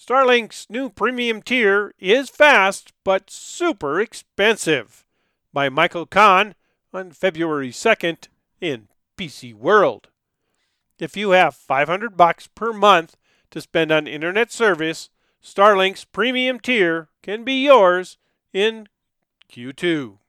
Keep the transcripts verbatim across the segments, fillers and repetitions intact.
Starlink's new premium tier is fast but super expensive, by Michael Kahn on February second in P C World. If you have five hundred bucks per month to spend on internet service, Starlink's premium tier can be yours in Q two.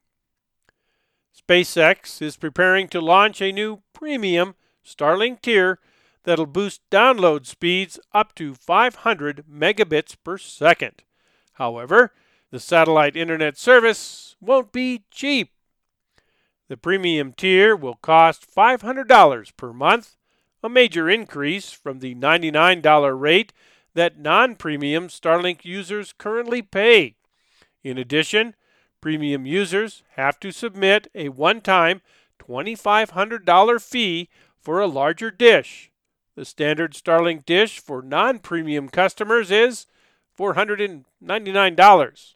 SpaceX is preparing to launch a new premium Starlink tier that'll boost download speeds up to five hundred megabits per second. However, the satellite internet service won't be cheap. The premium tier will cost five hundred dollars per month, a major increase from the ninety-nine dollars rate that non-premium Starlink users currently pay. In addition, premium users have to submit a one-time two thousand five hundred dollars fee for a larger dish. The standard Starlink dish for non-premium customers is four hundred ninety-nine dollars.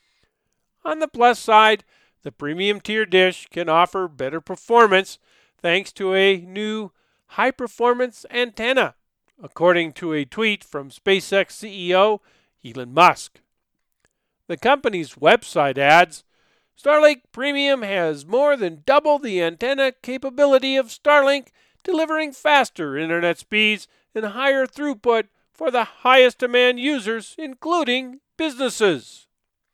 On the plus side, the premium tier dish can offer better performance thanks to a new high-performance antenna, according to a tweet from SpaceX C E O Elon Musk. The company's website adds, Starlink Premium has more than double the antenna capability of Starlink, delivering faster internet speeds and higher throughput for the highest demand users, including businesses.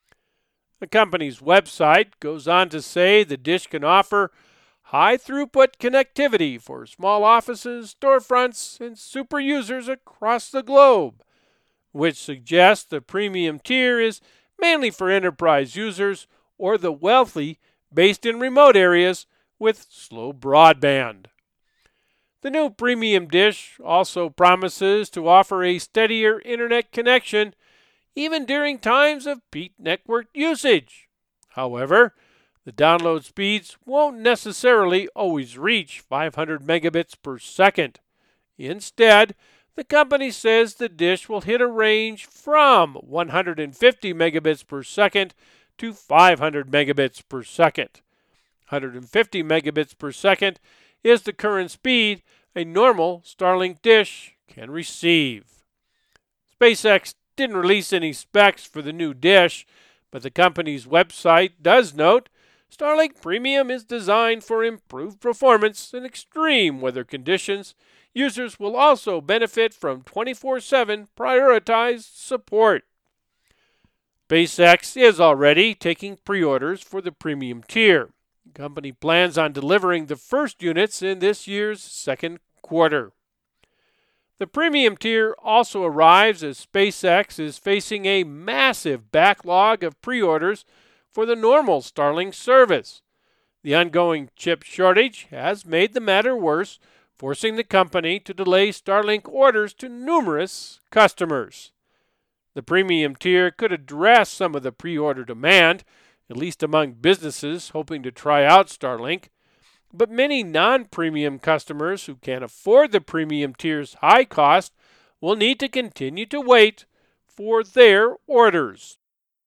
The company's website goes on to say the dish can offer high throughput connectivity for small offices, storefronts, and super users across the globe, which suggests the premium tier is mainly for enterprise users or the wealthy based in remote areas with slow broadband. The new premium dish also promises to offer a steadier internet connection even during times of peak network usage. However, the download speeds won't necessarily always reach five hundred megabits per second. Instead, the company says the dish will hit a range from one hundred fifty megabits per second to five hundred megabits per second. one hundred fifty megabits per second is the current speed a normal Starlink dish can receive. SpaceX didn't release any specs for the new dish, but the company's website does note Starlink Premium is designed for improved performance in extreme weather conditions. Users will also benefit from twenty-four seven prioritized support. SpaceX is already taking pre-orders for the premium tier. The company plans on delivering the first units in this year's second quarter. The premium tier also arrives as SpaceX is facing a massive backlog of pre-orders for the normal Starlink service. The ongoing chip shortage has made the matter worse, forcing the company to delay Starlink orders to numerous customers. The premium tier could address some of the pre-order demand, at least among businesses hoping to try out Starlink, but many non-premium customers who can't afford the premium tier's high cost will need to continue to wait for their orders.